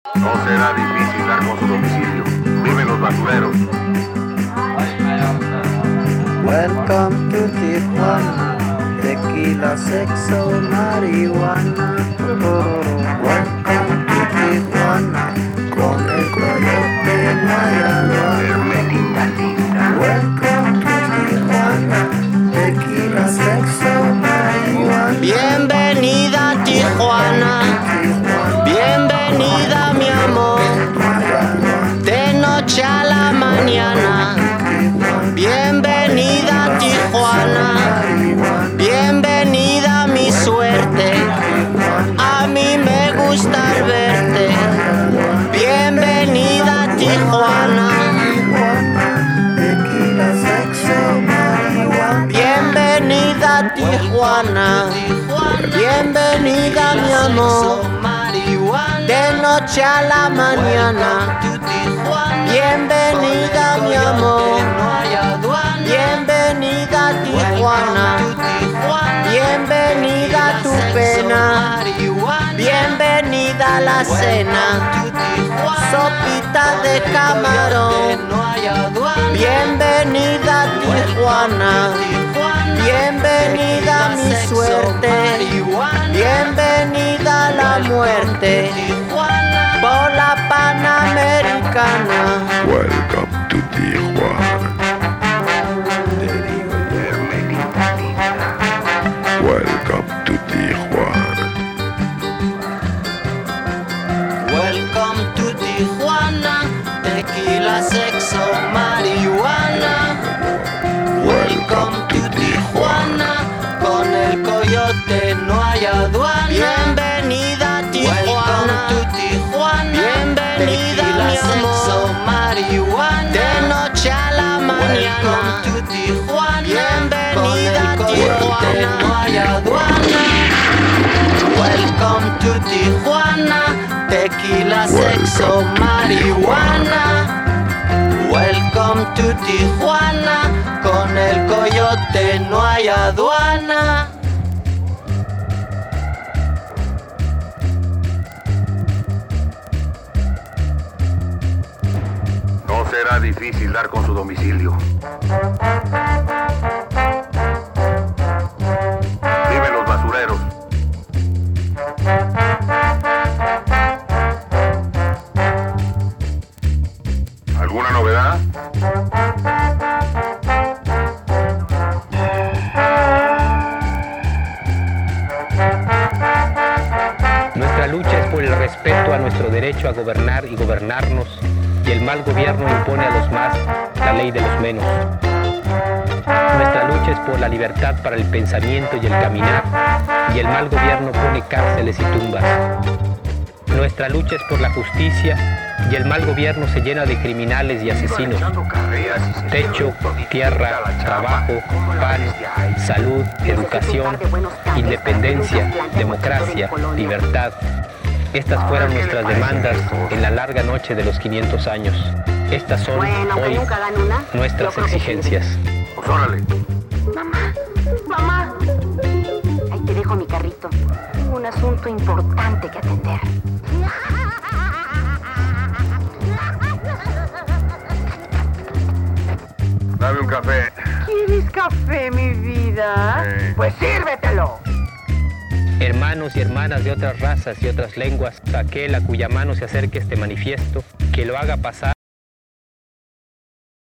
No será difícil dar con su domicilio. Viven los basureros. Welcome to Tijuana, tequila, sexo, marihuana. Welcome to Tijuana, con el coyote no hay aduana. Welcome to Tijuana, tequila, sexo, marihuana. Bienvenida a Tijuana, bienvenida mi amor, de noche a la mañana. Bienvenida a Tijuana, bienvenida mi suerte, a mí me gusta verte. Bienvenida a Tijuana, bienvenida a Tijuana, bienvenida mi amor, de noche a la mañana. Bienvenida mi amor, bienvenida a Tijuana, bienvenida a tu pena, bienvenida a la cena, sopita de camarón. Bienvenida a Tijuana, bienvenida a mi suerte, bienvenida a la muerte, por la Panamericana. Welcome to Tijuana. Welcome to Tijuana. Welcome to Tijuana, tequila, sexo, marihuana. Welcome to Tijuana, con el coyote no hay aduana. Bienvenida a Tijuana, bienvenida mi amor, marihuana. De noche a la mañana. Bienvenida a Tijuana, no hay aduana. Welcome to Tijuana, tequila, sexo, marihuana. Welcome to Tijuana, con el coyote no hay aduana. No será difícil dar con su domicilio. Viven los basureros. ¿Alguna novedad? Nuestra lucha es por el respeto a nuestro derecho a gobernar y gobernarnos, y el mal gobierno impone a los más la ley de los menos. Nuestra lucha es por la libertad para el pensamiento y el caminar, y el mal gobierno pone cárceles y tumbas. Nuestra lucha es por la justicia, y el mal gobierno se llena de criminales y asesinos. Techo, tierra, trabajo, pan, salud, educación, independencia, democracia, libertad. Estas fueron nuestras demandas en la larga noche de los 500 años. Estas son hoy nuestras exigencias. Pues órale. Mamá. Ahí te dejo mi carrito. Tengo un asunto importante que atender. Dame un café. ¿Quieres café, mi vida? Pues sírvetelo. Hermanos y hermanas de otras razas y otras lenguas, aquel a cuya mano se acerque este manifiesto, que lo haga pasar